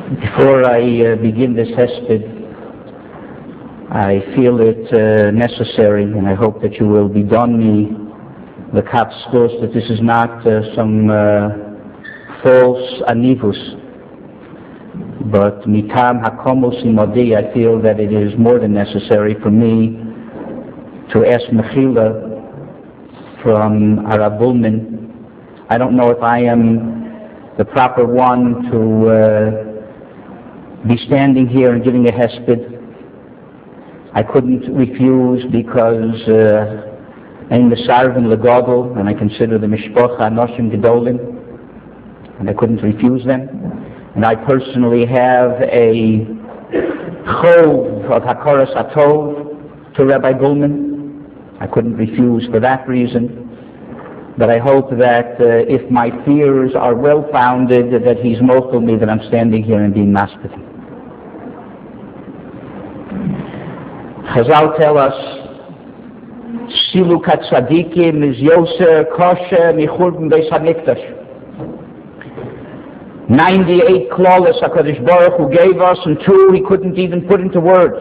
Before I begin this hesped, I feel it necessary, and I hope that you will be done me the kapskus, that this is not some false anivus, but mitam hakomos imodi. I feel that it is more than necessary for me to ask mechila from Arav Bulman. I don't know if I am the proper one to be standing here and giving a hesped. I couldn't refuse because I'm the Sarvin Legodol, and I consider the Mishpocha Anoshim Gedolim, and I couldn't refuse them. And I personally have a chov of Hakoras Atov to Rabbi Bulman. I couldn't refuse for that reason. But I hope that if my fears are well-founded, that he's mochel me that I'm standing here and being maspid. Chazal tell us, Siluk HaTzadikim is Yoser Kosher Michurban Beis HaMikdash. 98 clawless HaKadosh Baruch Hu gave us, and 2 he couldn't even put into words.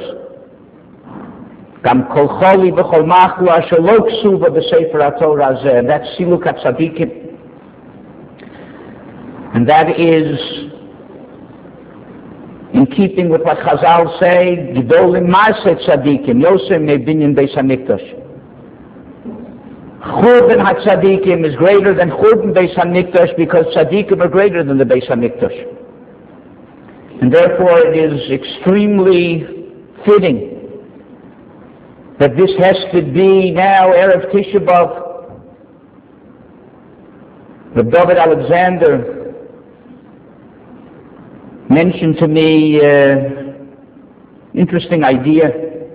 Gam kol choli v'chol machlu asher lo ksuva b'sefer HaTorah hazeh. That's Siluk HaTzadikim. And that is in keeping with what Chazal say, Gedolim Maaseh Tzadikim, Yosem Nebinyan Beis HaMikdash. Churban HaTzadikim is greater than Churban Beis HaMikdash because Tzadikim are greater than the Beis HaMikdash. And therefore it is extremely fitting that this has to be now Erev Tisha B'Av. Reb David Alexander mentioned to me interesting idea.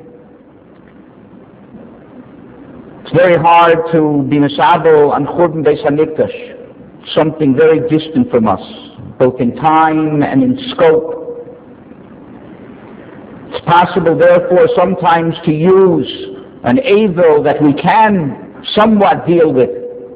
It's very hard to be misabel on Churban Beis HaMikdash, something very distant from us, both in time and in scope. It's possible, therefore, sometimes to use an evil that we can somewhat deal with,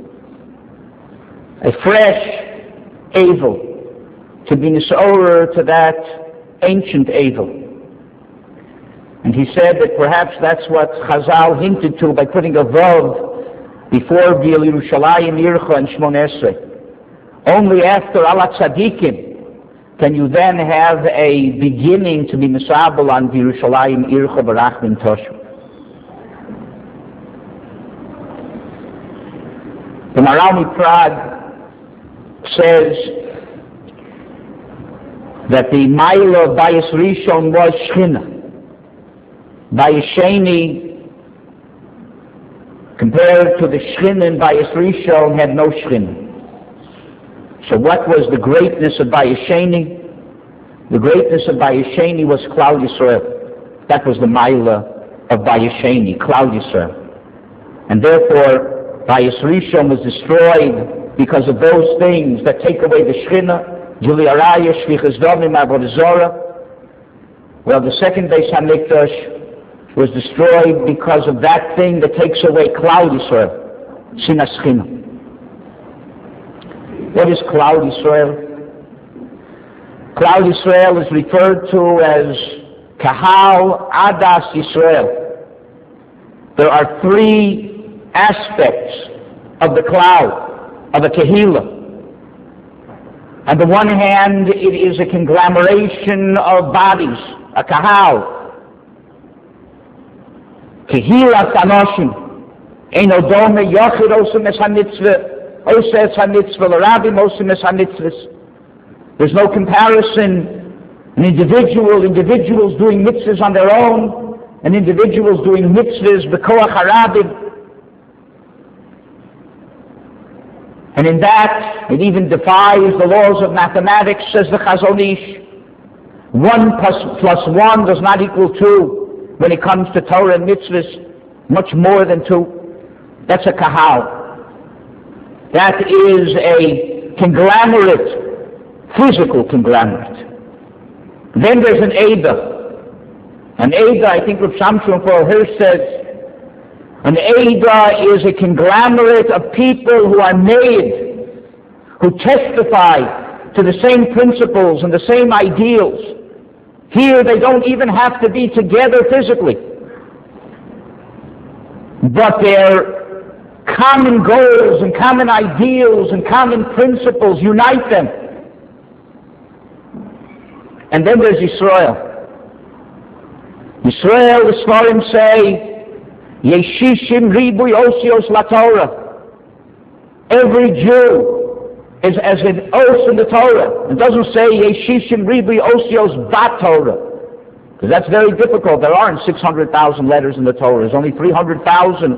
a fresh evil, to be nisorer to that ancient evil. And he said that perhaps that's what Chazal hinted to by putting a vav before Bil Yerushalayim Yircha and Shmon Esrei. Only after Allah Tzadikim can you then have a beginning to be misabel on Yerushalayim Yircha Barachmin Toshu. The Maharal Prague says that the Maila of Bayis Rishon was Shechina. Bayis Sheni, compared to the Shechina in Bayis Rishon, had no Shechina. So what was the greatness of Bayis Sheni? The greatness of Bayis Sheni was Klal Yisrael. That was the Maila of Bayis Sheni, Klal Yisrael. And therefore, Bayis Rishon was destroyed because of those things that take away the Shechina. Juli Araya, Shvichas Domim, Avodah Zorah. Well, the second Beis HaMikdash was destroyed because of that thing that takes away Klal Yisrael, Sinas Shechina. What is Klal Yisrael? Klal Yisrael is referred to as Kahal Adas Yisrael. There are 3 aspects of the cloud, of a Kehillah. On the one hand, it is a conglomeration of bodies, a kahal. Kehilas anoshim. Ein odome yochid osem es hamitzvah, oseh es hamitzvah, l'rabim osem es hamitzvahs. There's no comparison. Individuals doing mitzvahs on their own, and individuals doing mitzvahs b'koach harabim. And in that, it even defies the laws of mathematics, says the Chazon Ish. 1 plus 1 does not equal 2 when it comes to Torah and mitzvahs, much more than 2. That's a kahal. That is a conglomerate, physical conglomerate. Then there's an Eidah. An Eidah, I think Rav Shamshon Paul Hirsch says, an Eidah is a conglomerate of people who are made, who testify to the same principles and the same ideals. Here they don't even have to be together physically, but their common goals and common ideals and common principles unite them. And then there's Yisrael. Yisrael, the Sfarim say, Yeshishim Ribui Osios La Torah. Every Jew is as an os in the Torah. It doesn't say Yeshishim Ribui Osios Ba Torah, because that's very difficult. There aren't 600,000 letters in the Torah. There's only 300,000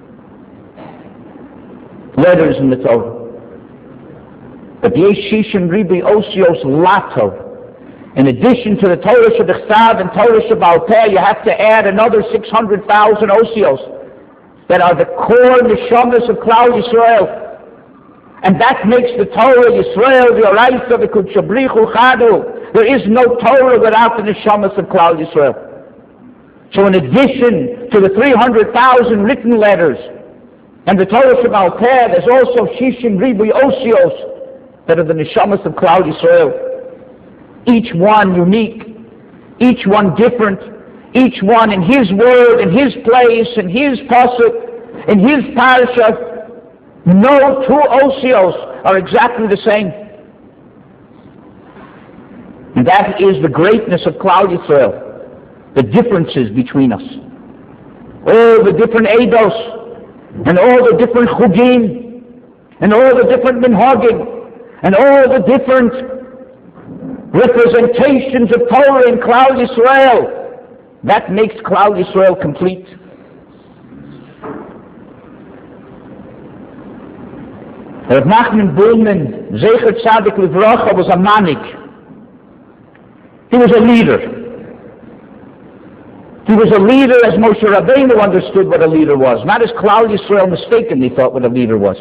letters in the Torah. But Yeshishim Ribui Osios La Torah. In addition to the Torah Shebechsav and Torah Sheba'al Peh, you have to add another 600,000 osios that are the core neshamas of Klal Yisrael. And that makes the Torah Yisrael, the Oraisa, the Kudshabrichu Chadu. There is no Torah without the neshamas of Klal Yisrael. So in addition to the 300,000 written letters and the Torah Sheba'al Peh, there's also Shishim Ribui Osios that are the neshamas of Klal Yisrael. Each one unique, each one different, each one in his word, in his place, in his pasuk, in his parasha. No two osios are exactly the same. And that is the greatness of Klal Yisrael, the differences between us. All the different eidos, and all the different chugim, and all the different minhagim, and all the different representations of Torah in Klal Yisrael. That makes Klal Yisrael complete. Rav Nachman Bullman, Zecher Tzadik Livracha, was a manik. He was a leader. He was a leader as Moshe Rabbeinu understood what a leader was, not as Klal Yisrael mistakenly thought what a leader was.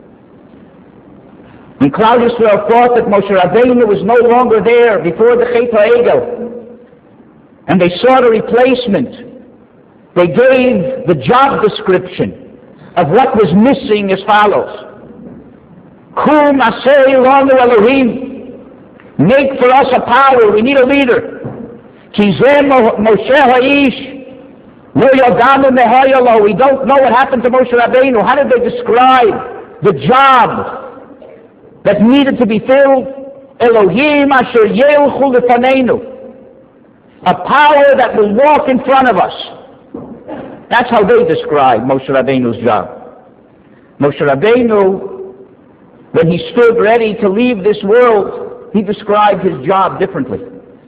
When Klal Yisrael thought that Moshe Rabbeinu was no longer there before the Chet HaEgel, and they sought a replacement, they gave the job description of what was missing as follows: Kum Aseh Lanu Elohim, make for us a power, we need a leader. Ki Zeh Moshe Ha'ish Lo Yodanu Mehayalo, we don't know what happened to Moshe Rabbeinu. How did they describe the job that needed to be filled? Elohim asher yelchu lefaneinu, a power that will walk in front of us. That's how they describe Moshe Rabbeinu's job. Moshe Rabbeinu, when he stood ready to leave this world, he described his job differently.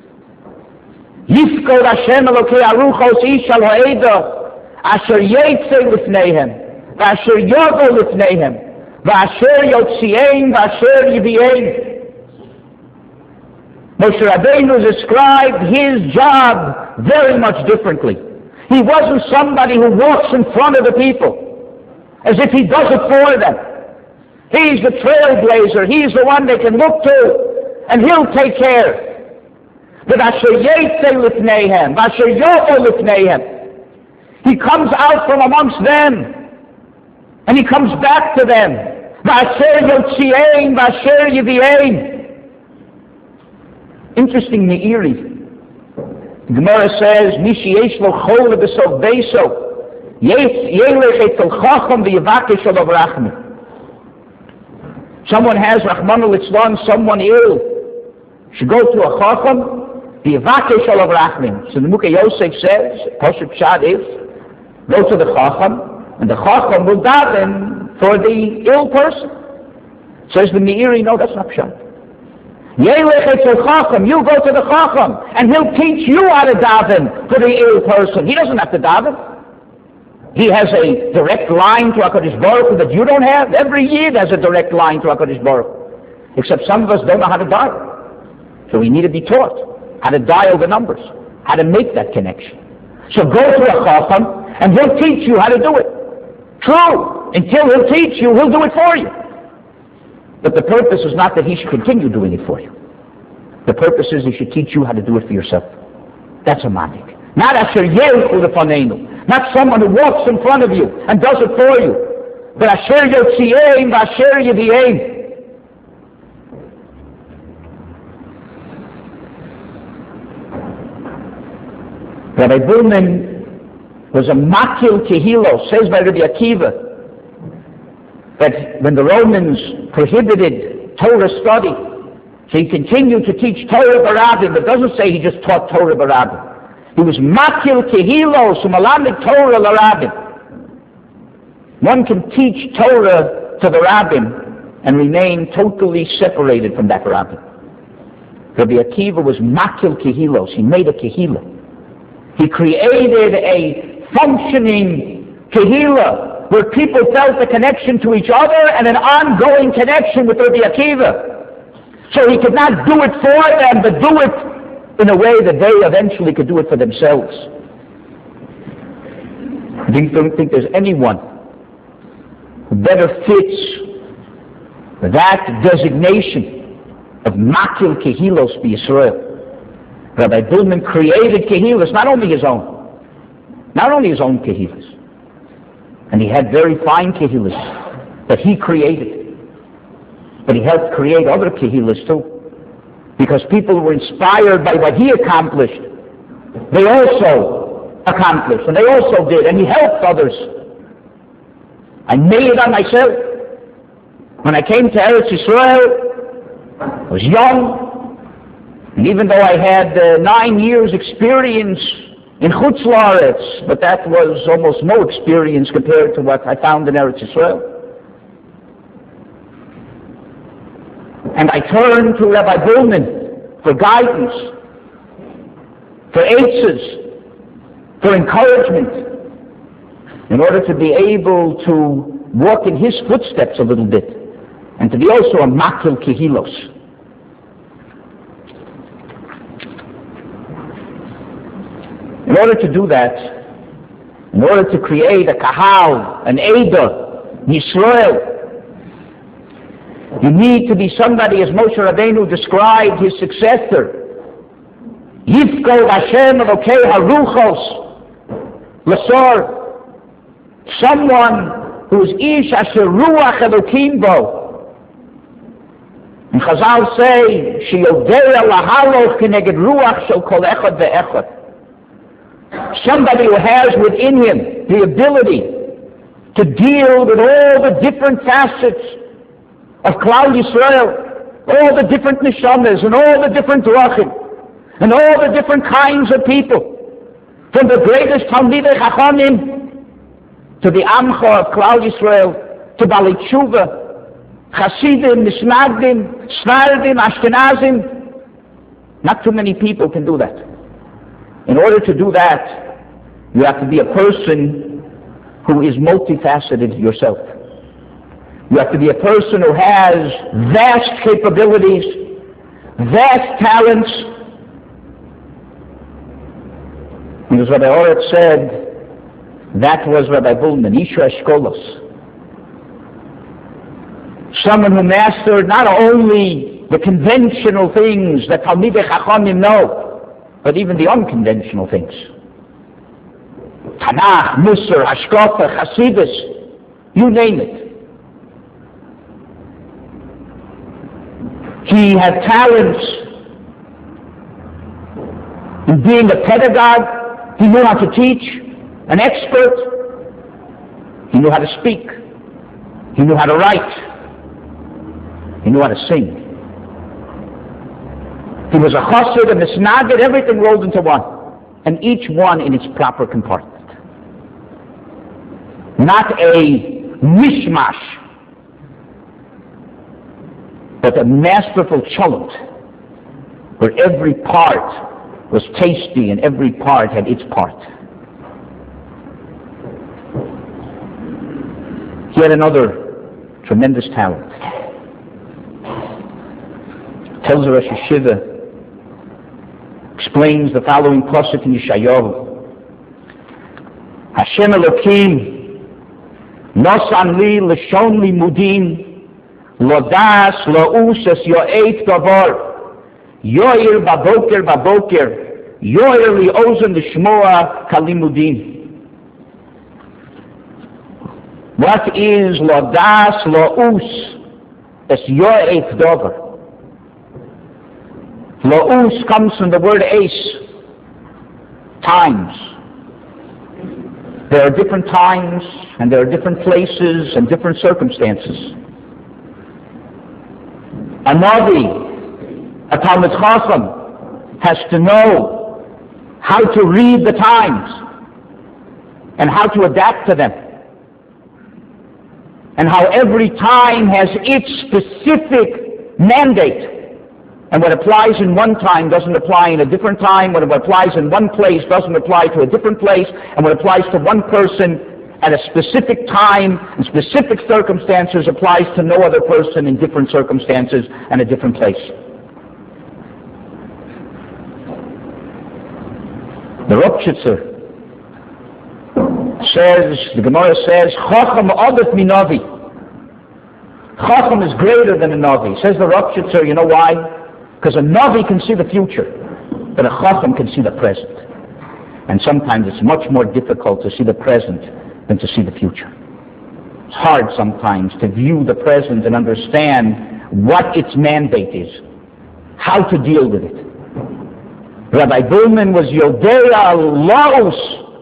Yifkod Hashem Elokei Aruchos Ish al Ha'edah asher yetze lifneihem v'asher yogo lifneihem V'asher yotziein, v'asher yiviein. Moshe Rabbeinu described his job very much differently. He wasn't somebody who walks in front of the people as if he does it for them. He's the trailblazer. He's the one they can look to, and he'll take care. V'asher yetze lifneihem, v'asher yogo lifneihem. He comes out from amongst them, and he comes back to them. V'asher yotziein, v'asher yiviein. Interesting, Meiri. Gemara says, Mishi yesh lo chol b'sof beiso, yelech etel chacham v'yivakesh olav rachmi. Someone has Rahman al-Itzlan, someone ill, should go to a chacham v'yivakesh olav rachmi. So the Mukhe Yosef says, Pasuk Pshat is, go to the chacham, and the chacham will daven for the ill person. Says the Meiri, no, that's not pshat. Yelech etzel chacham, you go to the chacham, and he'll teach you how to daven for the ill person. He doesn't have to daven. He has a direct line to HaKadosh Baruch Hu that you don't have. Every Yid has a direct line to HaKadosh Baruch Hu. Except some of us don't know how to dial. So we need to be taught how to dial the numbers, how to make that connection. So go to a chacham, and he'll teach you how to do it. True, until he'll teach you, he'll do it for you. But the purpose is not that he should continue doing it for you. The purpose is he should teach you how to do it for yourself. That's a manik. Not asher yelchu lefaneinu, not someone who walks in front of you and does it for you. But asher yotziein v'asher yiviein. Rabbi Bullman was a makil kehilo, says by Rabbi Akiva, that when the Romans prohibited Torah study, so he continued to teach Torah Barabim. It doesn't say he just taught Torah Barabim. He was makil kehilo, so malamed Torah Larabim. One can teach Torah to the Rabbim and remain totally separated from that Rabbim. Rabbi Akiva was makil kehilos. He made a kehila. He created a functioning kehila where people felt a connection to each other and an ongoing connection with Rabbi Akiva. So he could not do it for them, but do it in a way that they eventually could do it for themselves. I don't think there's anyone who better fits that designation of makil kehilos b'Yisrael. Rabbi Bullman created kehilas, not only his own kehilas, and he had very fine kehilas that he created, but he helped create other kehilas too, because people were inspired by what he accomplished. They also accomplished, and they also did, and he helped others. I made it on myself. When I came to Eretz Yisrael, I was young, and even though I had 9 years experience in Chutz La'aretz, but that was almost no experience compared to what I found in Eretz Yisrael. And I turned to Rabbi Bullman for guidance, for answers, for encouragement, in order to be able to walk in his footsteps a little bit, and to be also a makil kehilos. In order to do that, in order to create a kahal, an Eidah, Yisrael, you need to be somebody, as Moshe Rabbeinu described his successor, Yifkol Hashem Elokei Haruchos Lasor, someone who is Ish Asher Ruach Elokim Bo. And Chazal say, Sheyodea Lahaloch Keneged Ruach Shel Kol Echad Ve'echad. Somebody who has within him the ability to deal with all the different facets of Klal Yisrael, all the different neshamas and all the different drachim and all the different kinds of people, from the greatest Talmidei Chachamim to the Amcha of Klal Yisrael, to Balei Tshuva, Chasidim, Misnagdim, Sfardim, Ashkenazim. Not too many people can do that. In order to do that, you have to be a person who is multifaceted yourself. You have to be a person who has vast capabilities, vast talents. And as Rabbi Oretz said, that was Rabbi Bullman, Isha Eshkolos. Someone who mastered not only the conventional things that Talmidei Chachamim know, but even the unconventional things. Tanakh, Musar, Hashkafa, Hasidus, you name it. He had talents in being a pedagogue. He knew how to teach, an expert. He knew how to speak. He knew how to write. He knew how to sing. He was a chassid, a misnagid, everything rolled into one, and each one in its proper compartment. Not a mishmash, but a masterful cholent, where every part was tasty and every part had its part. He had another tremendous talent. Tells the Rosh Yeshiva, explains the following pasuk in Yeshayahu. Hashem Elokim nosan li leshon limudim lodas lo'us es yo'eit davar yo'ir baboker yo'ir li ozen lishmoa kalimudim. What is lodas lo'us es yo'eit davar? Lo'us comes from the word ace. times. There are different times, and there are different places and different circumstances. A Navi, a Talmid Chacham, has to know how to read the times and how to adapt to them, and how every time has its specific mandate. And what applies in one time doesn't apply in a different time. What applies in one place doesn't apply to a different place. And what applies to one person at a specific time and specific circumstances applies to no other person in different circumstances and a different place. The Ropshitzer says, the Gemara says, Chacham Adat Minavi. Chacham is greater than a Navi. Says the Ropshitzer, you know why? Because a Navi can see the future, but a Chacham can see the present. And sometimes it's much more difficult to see the present than to see the future. It's hard sometimes to view the present and understand what its mandate is, how to deal with it. Rabbi Buhlman was Yodea Laos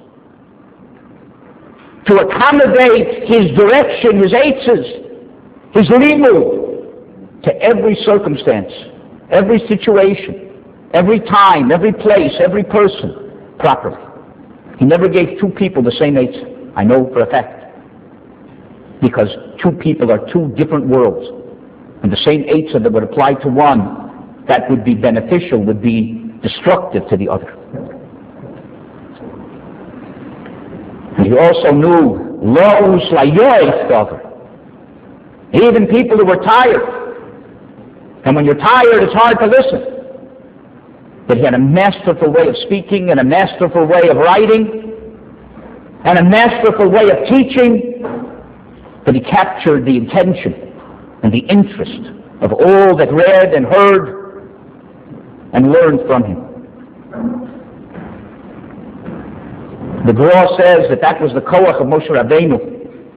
to accommodate his direction, his eitzes, his limud to every circumstance, every situation, every time, every place, every person, properly. He never gave two people the same eitzah. I know for a fact. Because two people are two different worlds. And the same eitzah that would apply to one, that would be beneficial, would be destructive to the other. And he also knew Lo'us Layois Dover. Even people who were tired. And when you're tired, it's hard to listen. But he had a masterful way of speaking and a masterful way of writing and a masterful way of teaching. But he captured the intention and the interest of all that read and heard and learned from him. The Gra says that was the koach of Moshe Rabbeinu.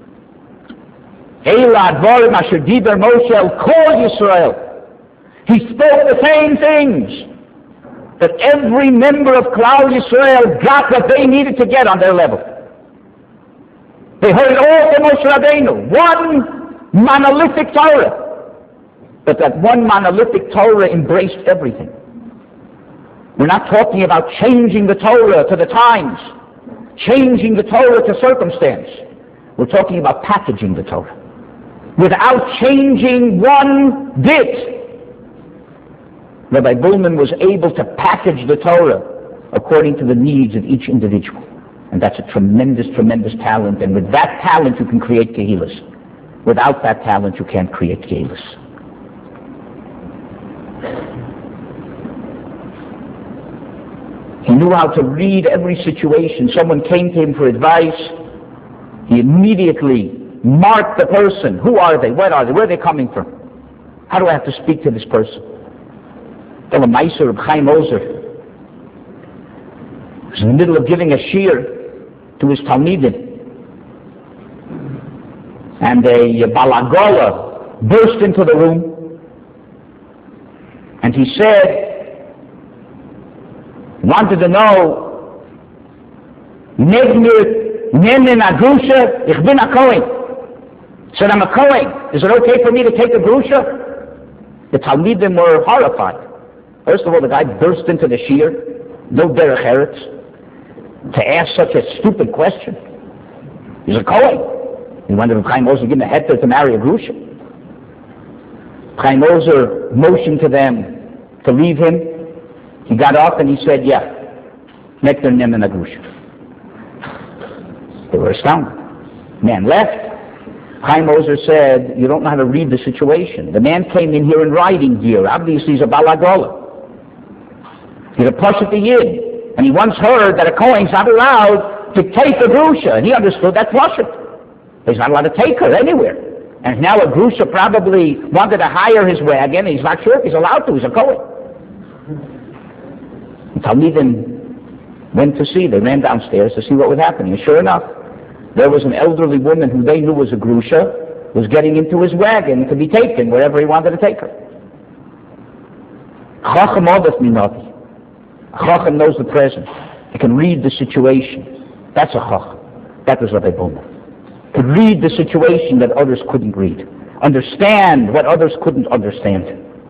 Eila advarim asher diber Moshe el kol Yisrael. He spoke the same things that every member of Klal Yisrael got what they needed to get on their level. They heard it all from Moshe Rabbeinu. One monolithic Torah. But that one monolithic Torah embraced everything. We're not talking about changing the Torah to the times, changing the Torah to circumstance. We're talking about packaging the Torah without changing one bit. Rabbi Buhlman was able to package the Torah according to the needs of each individual. And that's a tremendous, tremendous talent. And with that talent, you can create kehillas. Without that talent, you can't create kehillas. He knew how to read every situation. Someone came to him for advice. He immediately marked the person. Who are they? What are they? Where are they coming from? How do I have to speak to this person? Tell a Meiser of Chaim Ozer. He was in the middle of giving a shir to his Talmidim. And a Balagola burst into the room. And he said, wanted to know, Nemin Agrusha, ich bin a Kohen. Said, I'm a Kohen. Is it okay for me to take a Grusha? The Talmidim were horrified. First of all, the guy burst into the shir, no derech eretz, to ask such a stupid question. He's a Kohen. He wanted Chaim Ozer to give him a heter to marry a Grusha. Chaim Ozer motioned to them to leave him. He got up and he said, yeah, nektar nemen agrusha. They were astounded. Man left. Chaim Ozer said, you don't know how to read the situation. The man came in here in riding gear. Obviously he's a balagola. He's a Pashat Yid. And he once heard that a Kohen's not allowed to take a grusha. And he understood that's Pashat. He's not allowed to take her anywhere. And now a grusha probably wanted to hire his wagon. He's not sure if he's allowed to. He's a Kohen. The Talmidim went to see. They ran downstairs to see what was happening. And sure enough, there was an elderly woman who they knew was a grusha, was getting into his wagon to be taken wherever he wanted to take her. Chacham Odas Minavi. Chacham knows the present. I can read the situation. That's a chacham. That was Rabbi Buhlman. Could read the situation that others couldn't read. Understand what others couldn't understand.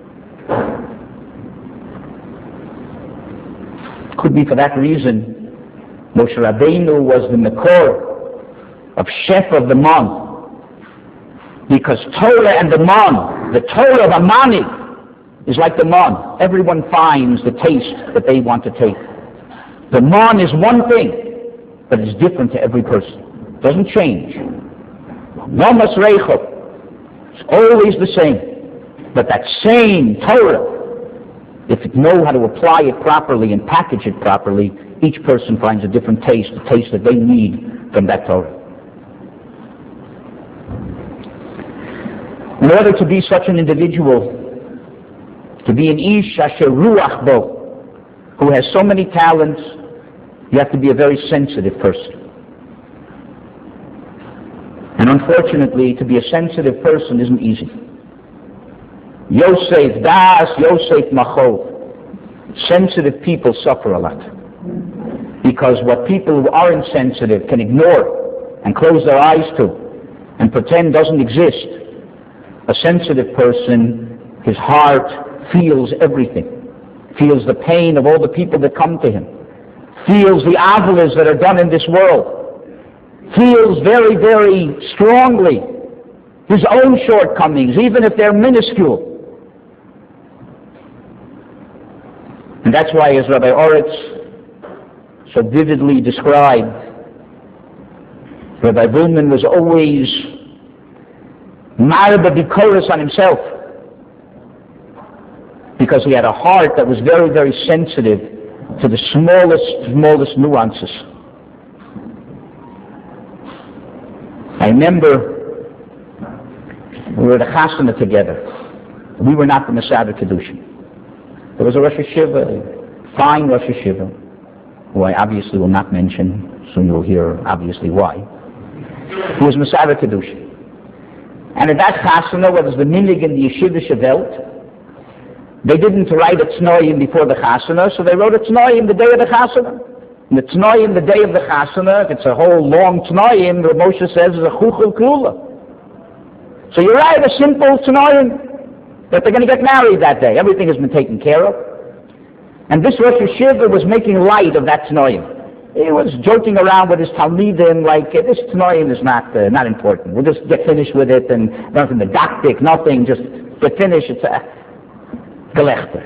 Could be for that reason Moshe Rabbeinu was the Makor of Chef of the Mon. Because Torah and the Mon, the Torah of a Mani, is like the Mon. Everyone finds the taste that they want to take. The Mon is one thing, but it's different to every person. It doesn't change. Nomas Reichel. It's always the same. But that same Torah, if you know how to apply it properly and package it properly, each person finds a different taste, the taste that they need from that Torah. In order to be such an individual, to be an Ish Asher Ruach Bo, who has so many talents, you have to be a very sensitive person. And unfortunately, to be a sensitive person isn't easy. Yosef Das, Yosef Machov. Sensitive people suffer a lot. Because what people who are insensitive can ignore and close their eyes to and pretend doesn't exist, a sensitive person, his heart feels everything. Feels the pain of all the people that come to him. Feels the avalas that are done in this world. Feels very, very strongly his own shortcomings, even if they're minuscule. And that's why, as Rabbi Oritz so vividly described, Rabbi Buhlman was always marba bikoros on himself, because he had a heart that was very, very sensitive to the smallest nuances. I remember we were at a chasana together. We were not the Masada Kedushin. There was a Rosh Hashiva, fine Rosh Hashiva, who I obviously will not mention, soon you'll hear obviously why, who was Masada Kedushin. And at that chasana, what was the minig in the Yeshivische Welt, they didn't write a Tznoim before the chasana, so they wrote a Tznoim the day of the chasana. And the Tnoim, the day of the Chasana, if it's a whole long Tnoim, the Moshe says is a Chuchel Kula. So you write a simple Tnoim that they're going to get married that day. Everything has been taken care of. And this Rosh Hashiva was making light of that Tnoim. He was joking around with his Talmidim like, this Tnoim is not important. We'll just get finished with it and nothing didactic, nothing, just get finished. It's a Gelechter.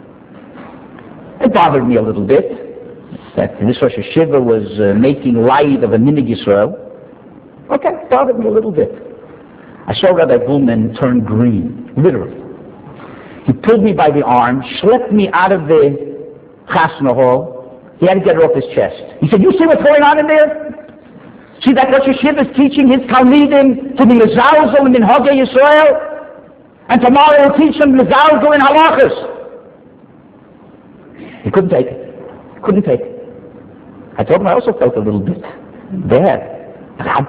It bothered me a little bit that this Rosh Hashiva was making light of a Minig Yisrael. Okay, bothered me a little bit. I saw Rabbi Buhlman turn green, literally. He pulled me by the arm, schlepped me out of the Chasna hall. He had to get it off his chest. He said, you see what's going on in there? See that Rosh Hashiva is teaching his Talmidim to be Mezalzel in Minhagei Yisrael? And tomorrow he'll teach them Mezalzel in Halachas. He couldn't take it. Couldn't take it. I told him I also felt a little bit bad. I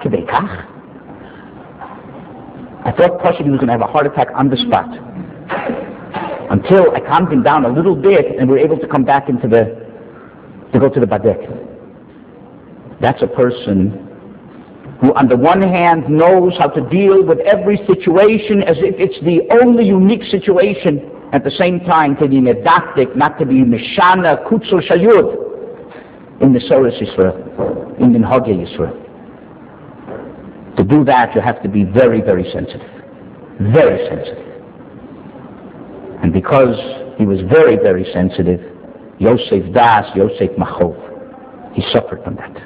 thought Pasha he was going to have a heart attack on the spot. Until I calmed him down a little bit and we were able to come back to go to the Badek. That's a person who on the one hand knows how to deal with every situation as if it's the only unique situation, at the same time to be medactic, not to be mishana, kutzul shayud, in the Soros Yisrael, in Minhagei Yisrael. To do that, you have to be very, very sensitive. Very sensitive. And because he was very, very sensitive, Yosef Das, Yosef Machov, he suffered from that.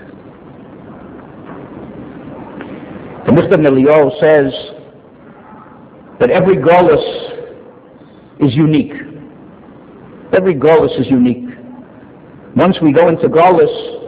The Mishnah Eliyahu says that every golus is unique. Every golus is unique. Once we go into Galus,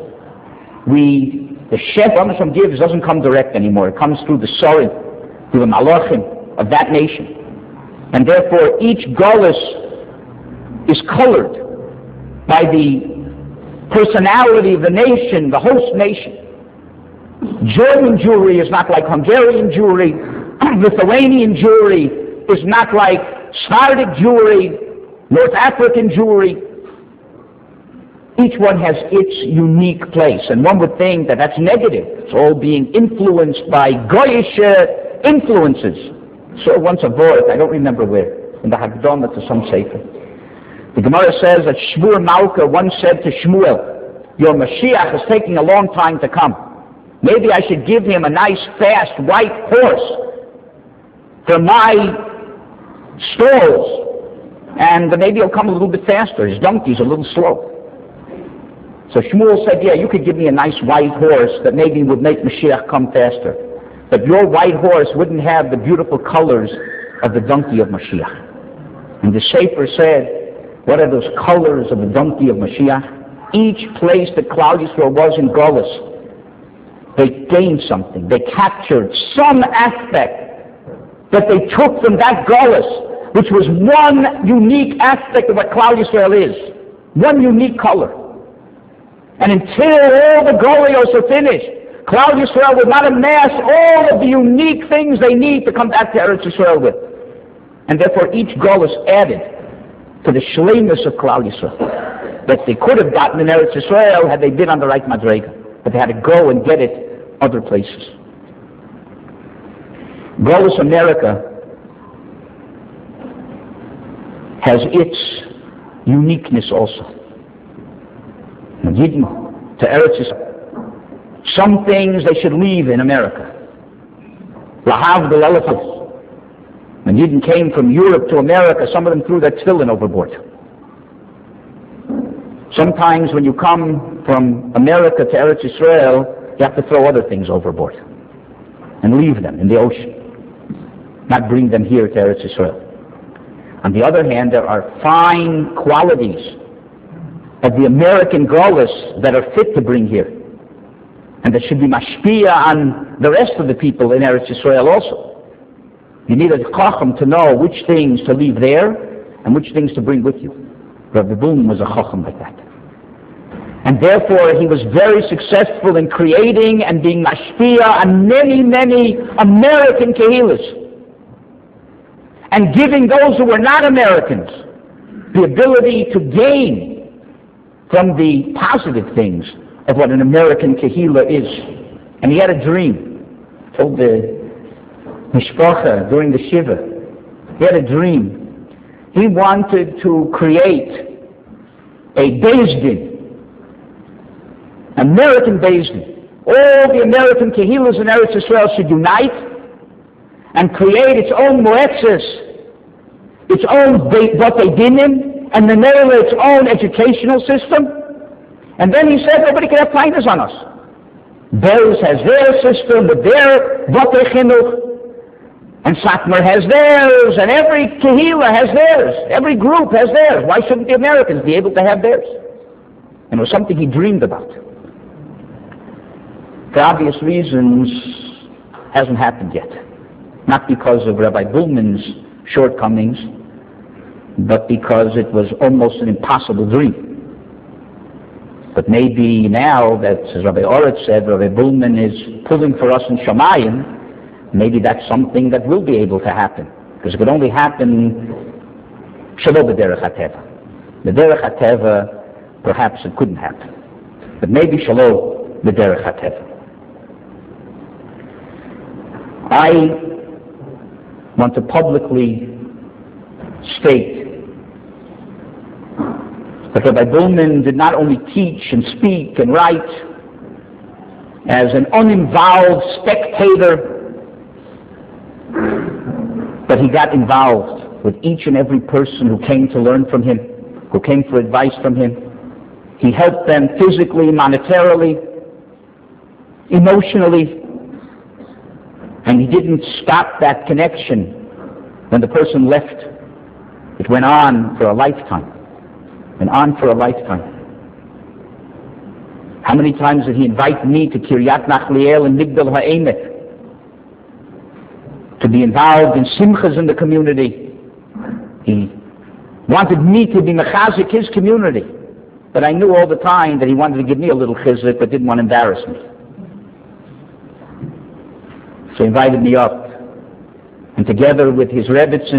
the Shef Amisham gives doesn't come direct anymore. It comes through the Sorim, through the Malachim of that nation. And therefore each Galus is colored by the personality of the nation, the host nation. German Jewry is not like Hungarian Jewry. Lithuanian Jewry is not like Sephardic Jewry, North African Jewry. Each one has its unique place, and one would think that that's negative. It's all being influenced by goyish influences. So once a word, I don't remember where, in the Haggadah to some sefer. The Gemara says that Shmuel Malka once said to Shmuel, your Mashiach is taking a long time to come. Maybe I should give him a nice, fast, white horse for my stalls, and maybe he'll come a little bit faster. His donkey's a little slow. So Shmuel said, yeah, you could give me a nice white horse that maybe would make Mashiach come faster. But your white horse wouldn't have the beautiful colors of the donkey of Mashiach. And the Sefer said, what are those colors of the donkey of Mashiach? Each place that Klal Yisrael was in Golus, they gained something. They captured some aspect that they took from that Golus, which was one unique aspect of what Klal Yisrael is. One unique color. And until all the Golios are finished, Klal Yisrael will not amass all of the unique things they need to come back to Eretz Yisrael with. And therefore each Golus added to the shleimus of Klal Yisrael that they could have gotten in Eretz Yisrael had they been on the right Madrega. But they had to go and get it other places. Golus America has its uniqueness also. Yidden to Eretz Yisrael. Some things they should leave in America. Lahav the elephants. When Yidden came from Europe to America, some of them threw their tefillin overboard. Sometimes when you come from America to Eretz Yisrael, you have to throw other things overboard and leave them in the ocean, not bring them here to Eretz Yisrael. On the other hand, there are fine qualities of the American Golus that are fit to bring here, and that should be mashpia on the rest of the people in Eretz Yisrael also. You need a chacham to know which things to leave there and which things to bring with you. Rabbi Boom was a chacham like that. And therefore he was very successful in creating and being mashpia on many, many American kehilas, and giving those who were not Americans the ability to gain from the positive things of what an American kehila is. And he had a dream. Told the mishpacha during the shiva. He had a dream. He wanted to create a Beis Din, American Beis Din. All the American kehilas in Eretz Yisrael should unite and create its own moetzes, its own Batei Dinim, and the Nela its own educational system. And then he said nobody can have kindness on us. Belz has their system with their Batei Chinuch, and Satmar has theirs, and every Kehila has theirs. Every group has theirs. Why shouldn't the Americans be able to have theirs? And it was something he dreamed about. For obvious reasons, hasn't happened yet. Not because of Rabbi Bullman's shortcomings, but because it was almost an impossible dream. But maybe now that, as Rabbi Oretz said, Rabbi Bullman is pulling for us in Shamayim, maybe that's something that will be able to happen. Because it could only happen Shelo b'derech hateva. B'derech hateva, perhaps it couldn't happen. But maybe Shelo b'derech hateva. I want to publicly state that Rabbi Bullman did not only teach and speak and write as an uninvolved spectator, but he got involved with each and every person who came to learn from him, who came for advice from him. He helped them physically, monetarily, emotionally, and he didn't stop that connection when the person left. It went on for a lifetime. And on for a lifetime. How many times did he invite me to Kiryat Nachliel and Migdal Ha'emet to be involved in simchas in the community? He wanted me to be mechazik his community, but I knew all the time that he wanted to give me a little chizuk but didn't want to embarrass me. So he invited me up, and together with his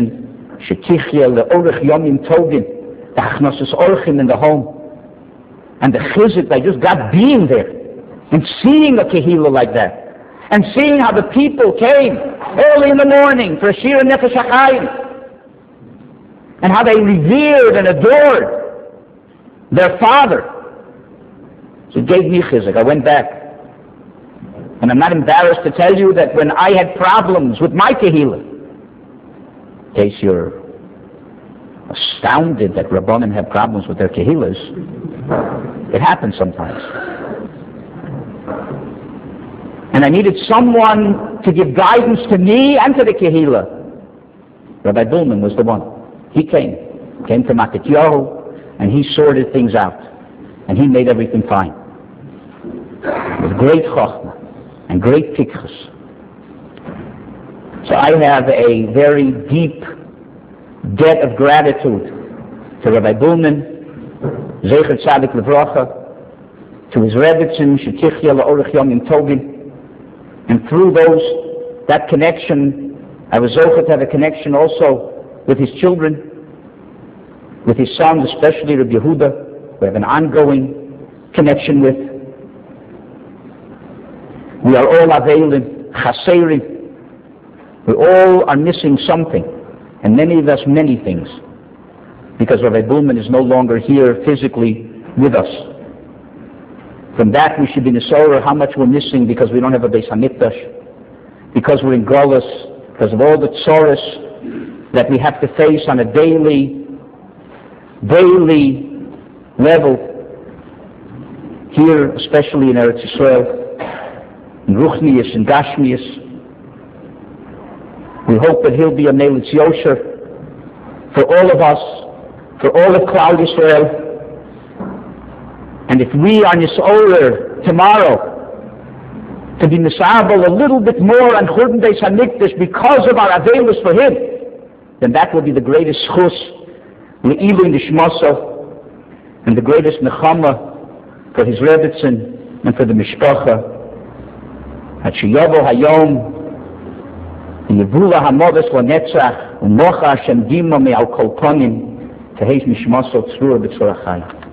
Rebbetzin, Shetichya Le'orech Yomim Tovim, the Achnosus Orchim in the home, And the chizuk I just got being there and seeing a kehillah like that. And seeing how the people came early in the morning for Shir Nefesh HaChaim, and how they revered and adored their father. So it gave me chizuk. I went back. And I'm not embarrassed to tell you that when I had problems with my kehillah, in case you're astounded that Rabbanim have problems with their kehillahs, it happens sometimes. And I needed someone to give guidance to me and to the kehillah. Rabbi Buhlman was the one. He came to Matityahu, and he sorted things out, and he made everything fine. With great chokhmah and great tikchus. So I have a very deep debt of gratitude to Rabbi Buhlman, Zecher Tzadik Levracha, to his Rebbetzin, Shetichya La'orech Yomim Tovim. And through that connection, I was zocher to have a connection also with his children, with his sons, especially Rabbi Yehuda, we have an ongoing connection with. We are all avelim, chaserim. We all are missing something, and many of us many things, because Rabbi Buhlman is no longer here physically with us. From that we should be nesorah how much we're missing because we don't have a Beis HaMikdash, because we're in Golus, because of all the tzoros that we have to face on a daily level here, especially in Eretz Yisrael, in Ruchnius and Gashmius. We hope that he'll be a Melitz Yosher for all of us, for all of Klal Yisrael. And if we are Nisorah tomorrow to be Nisabel a little bit more on Churban Beis HaMikdash because of our Aveilus for him, then that will be the greatest chus, Le'ilu Nishmaso, and the greatest Nechama for his Rebbetzin and for the Mishpacha. At Sheyavo Hayom, Yevula HaModes LaNetzach, U'mocha Hashem Dima Me'al Kol Konim, Tehesh Nishmaso Tzrua B'tzorah Chayim.